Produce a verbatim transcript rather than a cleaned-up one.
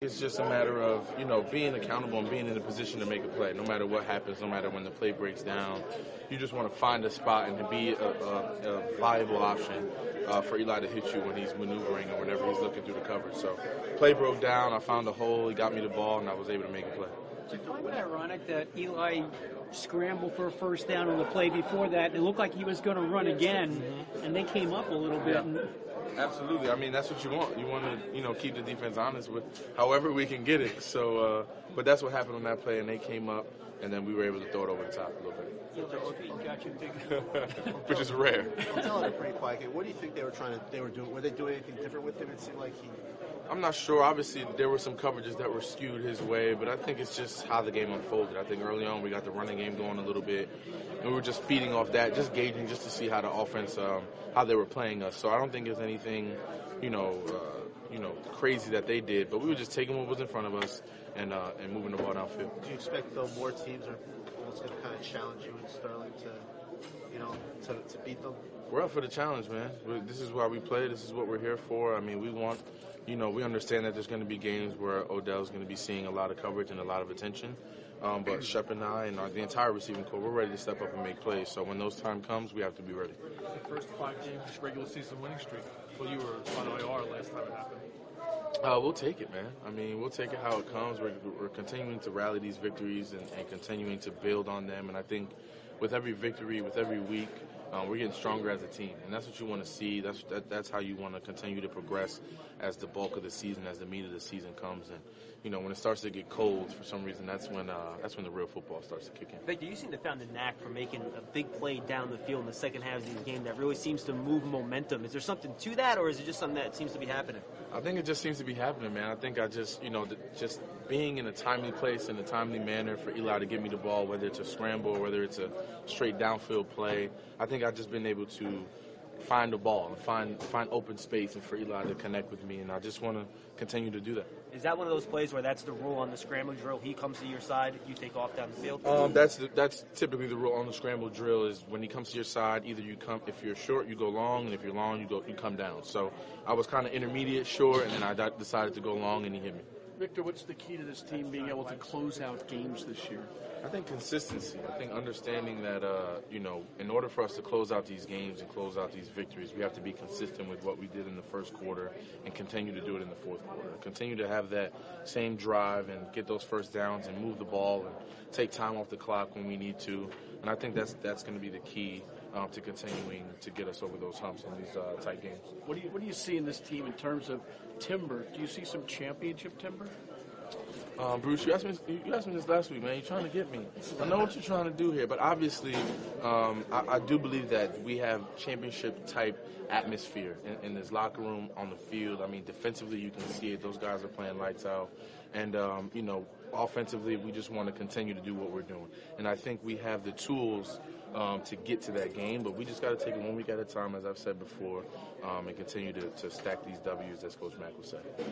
It's just a matter of, you know, being accountable and being in a position to make a play. No matter what happens, no matter when the play breaks down, you just want to find a spot and to be a, a, a viable option uh, for Eli to hit you when he's maneuvering or whenever he's looking through the coverage. So, play broke down, I found a hole, he got me the ball, and I was able to make a play. Is it kind of ironic that Eli scrambled for a first down on the play before that? It looked like he was going to run again, mm-hmm. and they came up a little bit. Yeah. And Absolutely. I mean, that's what you want. You want to, you know, keep the defense honest with however we can get it. So, uh, but that's what happened on that play, and they came up, and then we were able to throw it over the top a little bit. Which is rare. Tell it a pretty quiet game. What do you think they were trying to? They were doing? Were they doing anything different with him? It seemed like he. I'm not sure. Obviously, there were some coverages that were skewed his way, but I think it's just how the game unfolded. I think early on we got the running game going a little bit, and we were just feeding off that, just gauging just to see how the offense, um, how they were playing us. So I don't think there's anything, you know, uh, you know, crazy that they did, but we were just taking what was in front of us and uh, and moving the ball downfield. Do you expect though more teams are almost going to kind of challenge you and Sterling to, you know, to, to beat them? We're up for the challenge, man. This is why we play. This is what we're here for. I mean, we want, you know, we understand that there's going to be games where Odell's going to be seeing a lot of coverage and a lot of attention. Um, but Shep and I and our, the entire receiving corps, we're ready to step up and make plays. So when those time comes, we have to be ready. The first five games regular season winning streak. Well, you were on I R last time it happened. Uh, we'll take it, man. I mean, we'll take it how it comes. We're, we're continuing to rally these victories and, and continuing to build on them. And I think with every victory, with every week, Um, we're getting stronger as a team, and that's what you want to see. That's that, that's how you want to continue to progress as the bulk of the season, as the meat of the season comes. And you know, when it starts to get cold, for some reason, that's when uh, that's when the real football starts to kick in. Victor, you seem to have found the knack for making a big play down the field in the second half of the game that really seems to move momentum. Is there something to that, or is it just something that seems to be happening? I think it just seems to be happening, man. I think I just, you know, just being in a timely place in a timely manner for Eli to give me the ball, whether it's a scramble or whether it's a straight downfield play. I think I've just been able to find the ball and find find open space and for Eli to connect with me, and I just want to continue to do that. Is that one of those plays where that's the rule on the scramble drill? He comes to your side, you take off down the field? Um, that's the, that's typically the rule on the scramble drill is when he comes to your side, either you come, if you're short, you go long, and if you're long, you go you come down. So I was kind of intermediate short, and then I decided to go long, and he hit me. Victor, what's the key to this team being able to close out games this year? I think consistency. I think understanding that, uh, you know, in order for us to close out these games and close out these victories, we have to be consistent with what we did in the first quarter and continue to do it in the fourth quarter. Continue to have that same drive and get those first downs and move the ball and take time off the clock when we need to. And I think that's that's going to be the key um, to continuing to get us over those humps in these uh, tight games. What do you what do you see in this team in terms of timber? Do you see some championship timber? Um, Bruce, you asked me you asked me this last week, man. You're trying to get me. I know what you're trying to do here, but obviously, um, I, I do believe that we have championship-type atmosphere in, in this locker room, on the field. I mean, defensively, you can see it. Those guys are playing lights out. And, um, you know, offensively, we just want to continue to do what we're doing. And I think we have the tools um, to get to that game, but we just got to take it one week at a time, as I've said before, um, and continue to, to stack these W's, as Coach Mack would say.